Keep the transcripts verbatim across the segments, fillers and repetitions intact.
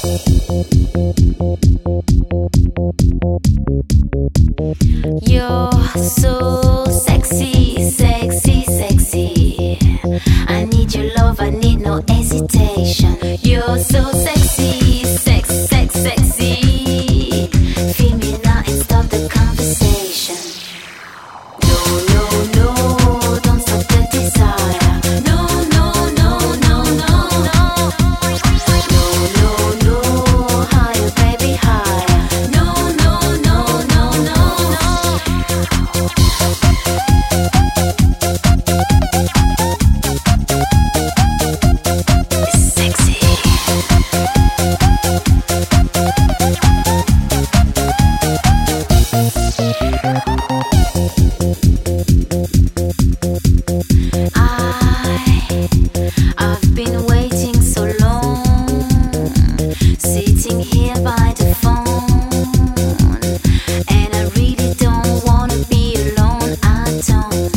You're so sexy, sexy, sexy. I need your love, I need no hesitation. You're so sexy, sex, sex, sexy. Feel me now and stop the conversation. No, no, no, don't stop the desire. No, no, no, no, no, no. No, no, no, higher, baby, higher. No, no, no, no, no, no. Sexy. I, I've been waiting so long, sitting here by the phone, and I really don't wanna be alone. I don't.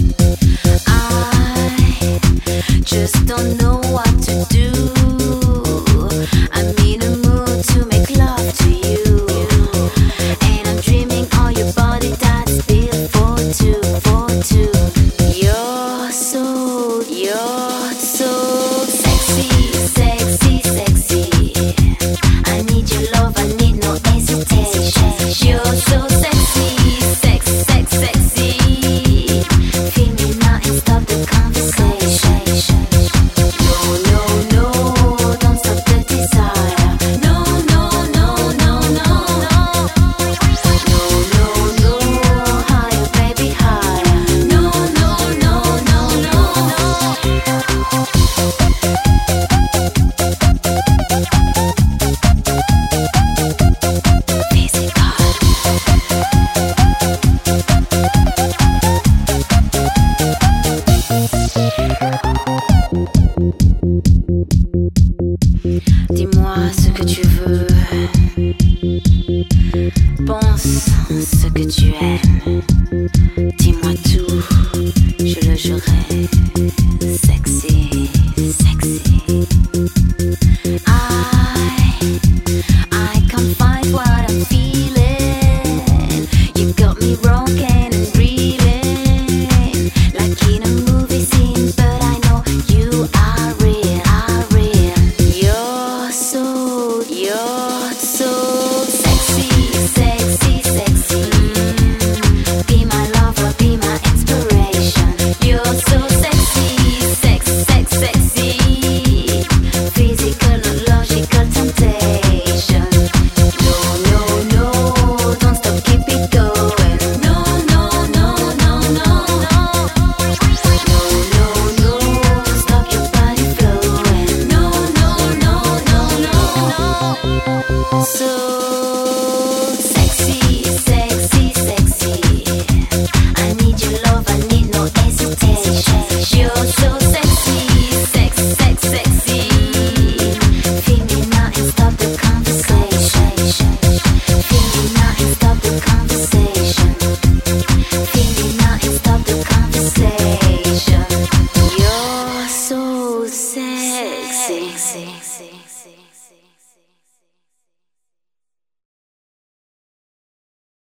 I just don't know what to do. I'm in a mood to make love to you, and I'm dreaming on your body that's built for two, for two. You're so, you're so sexy, sexy, sexy. I need your love, I need no hesitation. You're so sexy, sex, sex, sexy. Feel me now and stop the conversation. No, no, no, don't stop the desire. No, no, no, no, no, no. No, no, no, higher, baby, higher. No, no, no, no, no, no. Dis-moi ce que tu veux. Pense ce que tu aimes. Dis-moi tout, je le jurerai. Sexy, sexy.